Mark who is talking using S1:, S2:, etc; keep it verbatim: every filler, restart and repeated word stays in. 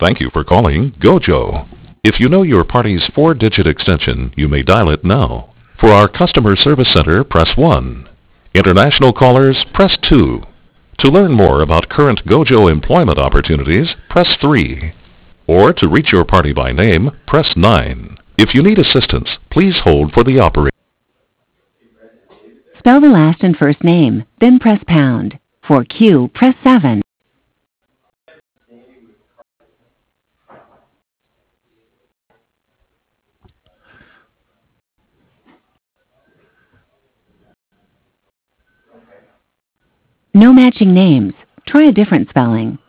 S1: Thank you for calling Gojo. If you know your party's four-digit extension, you may dial it now. For our customer service center, press one. International callers, press two. To learn more about current Gojo employment opportunities, press three. Or to reach your party by name, press nine. If you need assistance, please hold for the operator.
S2: Spell the last and first name, then press pound. For Q, press seven. No matching names. Try a different spelling.